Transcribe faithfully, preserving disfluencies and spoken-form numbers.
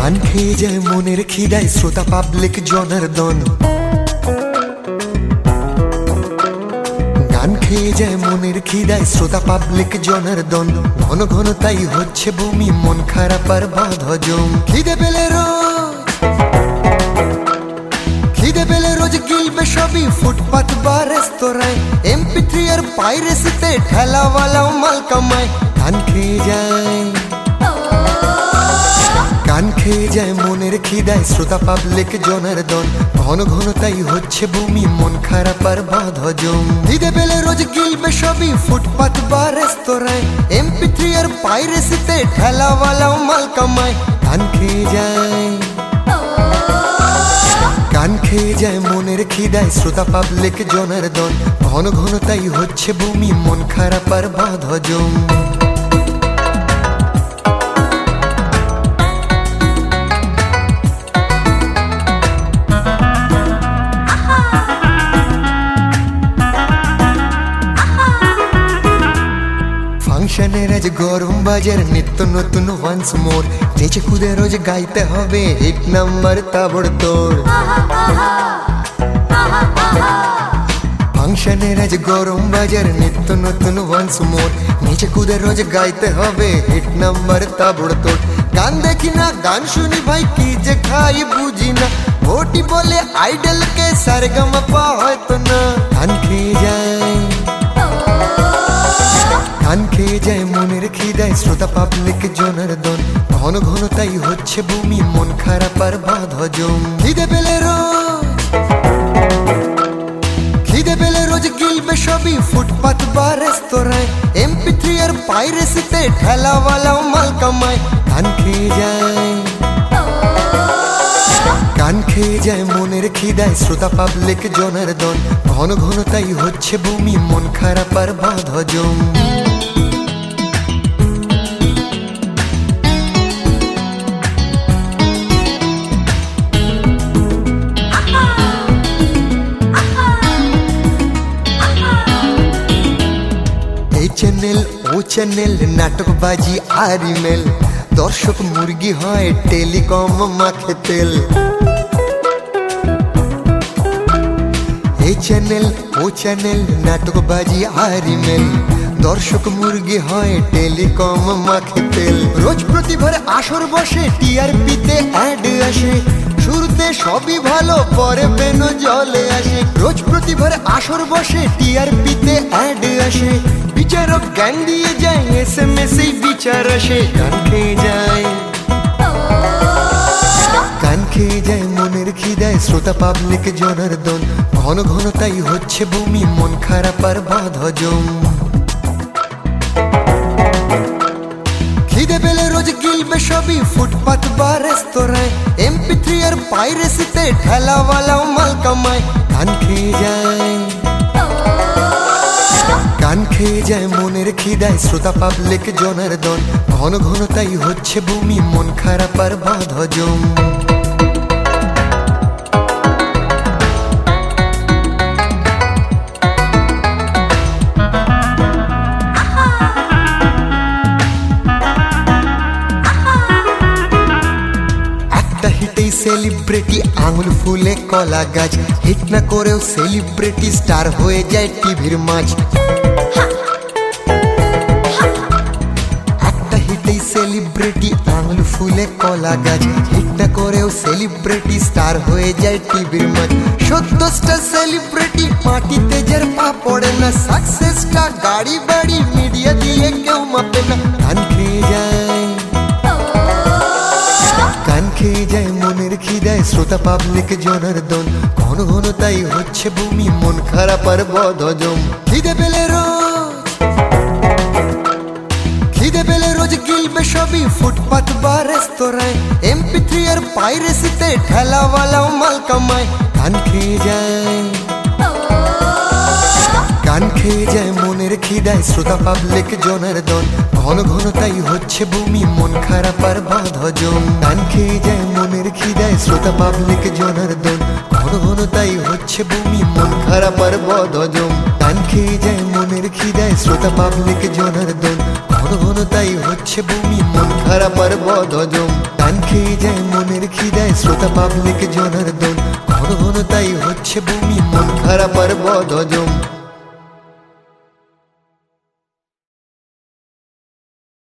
গান খেয়ে যায় মনের খিদায় শ্রোতা পাবলিক জনার্দন। গান খেয়ে যায় মনের খিদায় শ্রোতা পাবলিক জনার্দন। ঘন ঘন তাই হচ্ছে বমি, মন খারাপ আর বাঁধ হজম। খিদে পেলে রোজ খিদে পেলে রোজ গিলবে সবই ফুটপাত বা রেস্তোরাঁয়। এমপি থ্রি আর পাইরেসিতে ঠেলাওয়ালাও মাল কামায়। গান খেয়ে যায় গান খেয়ে যায় মনের খিদায় শ্রোতা পাবলিক জনার্দন। ঘন ঘন তাই হচ্ছে বমি, মন খারাপ আর বাঁধ হজম। খিদে পেলে রোজ গিলবে সবই ফুটপাত বা রেস্তোরাঁয়। এমপি থ্রি আর পাইরেসিতে ঠেলাওয়ালাও মাল কামায়। গান খেয়ে যায় গান খেয়ে যায় মনের খিদায় শ্রোতা পাবলিক জনার্দন। ঘন ঘন তাই হচ্ছে বমি, মন খারাপ আর বাঁধ হজম। ফাংশনের আজ গরম বাজার, নিত্য নতুন ওয়ান্স মোর। নেচে খুদে রোজ গাইতে হবে হিট নাম্বার তাবড়তোড়। ফাংশনের আজ গরম বাজার, নিত্য নতুন ওয়ান্স মোর। নেচে খুদে রোজ গাইতে হবে হিট নাম্বার তাবড়তোড়। গান দেখি না গান শুনি ভাই, কি যে খাই বুঝি না। ভোটি বলে আইডলকে সারেগামাপা হয়তো না। গান খেয়ে যায় গান খেয়ে যায় মনের খিদায় শ্রোতা পাবলিক জনার্দন। ঘন ঘন তাই হচ্ছে বমি, মন খারাপ আর বাঁধ হজম। খিদে পেলে রোজ খিদে পেলে রোজ গিলবে সবই ফুটপাত বা রেস্তোরাঁয়। এমপি থ্রি আর পাইরেসিতে ঠেলাওয়ালাও মাল কামায়। গান খেয়ে যায় গান খেয়ে যায় মনের খিদায় শ্রোতা পাবলিক জনার্দন। ঘন ঘন তাই হচ্ছে বমি, মন খারাপ আর বাঁধ হজম। চ্যানেল ও চ্যানেল নাটকবাজি আর ইমেল। দর্শক মুরগি হয় টেলিকম মাখে তেল। এই চ্যানেল ও চ্যানেল নাটকবাজি আর ইমেল। দর্শক মুরগি হয় টেলিকম মাখে তেল। রোজ প্রতিভার আসর বসে, টিআরপিতে অ্যাড আসে। শুরুতে সবই ভালো, পরে বেন জলে আসে। রোজ প্রতিভার আসর বসে, টিআরপিতে অ্যাড আসে। বিচারক জ্ঞান দিয়ে যায়, এস এম এস এই বিচার আসে। গান খেয়ে যায় গান খেয়ে যায় মনের খিদায় শ্রোতা পাবলিক জনার্দন। ঘন ঘন তাই হচ্ছে বমি, মন খারাপ আর বাঁধ হজম। খিদে পেলে রোজ গিলবে সবই ফুটপাত বা রেস্তোরাঁয়। এমপি থ্রি আর পাইরেসিতে ঠেলাওয়ালাও মাল কামায়। গান খেয়ে যায় গান খেয়ে যায় মনের খিদায় শ্রোতা পাবলিক জনার্দন। ঘন ঘন তাই হচ্ছে বমি, মন খারাপ আর বাঁধ হজম। একটা হিটেই সেলিব্রিটি আঙুল ফুলে কলা গাছ। হিট না করেও সেলিব্রিটি স্টার হয়ে যায় টিভির মাঝ। একটা হিটেই সেলিব্রিটি আঙুল ফুলে কলা গাছ। হিট না করেও সেলিব্রিটি স্টার হয়ে যায় টিভির মাঝ। সত্তরটা সেলিব্রিটি মাটিতে যার পা পড়ে না। সাকসেসটা গাড়ি বাড়ি মিডিয়া দিয়ে কেউ মাপে না। গান খেয়ে যায় গান খেয়ে যায় মনের খিদায় শ্রোতা পাবলিক জনার্দন। ঘন ঘন তাই হচ্ছে বমি, মন খারাপ আর বাঁধ হজম। খিদে পেলে রোজ খিদে পেলে রোজ গিলবে সবই ফুটপাত বা রেস্তোরাঁয়। এমপি থ্রি আর পাইরেসিতে ঠেলাওয়ালাও মাল কামায়। গান খেয়ে যায় গান খেয়ে যায় মনের খিদায় শ্রোতা পাবলিক জনার্দন। ঘন ঘন তাই হচ্ছে বমি, মন খারাপ আর বাঁধ হজম। গান খেয়ে যায় মনের খিদায় শ্রোতা পাবলিক জনার্দন। ঘন ঘন তাই হচ্ছে বমি, মন খারাপ আর বাঁধ হজম। গান খেয়ে যায় মনের খিদায় শ্রোতা পাবলিক জনার্দন, ঘন ঘন তাই হচ্ছে বমি মন খারাপ আর বদহজম। গান খেয়ে যায় মনের খিদায় শ্রোতা পাবলিক জনার্দন, ঘন ঘন তাই হচ্ছে বমি মন খারাপ আর বদহজম।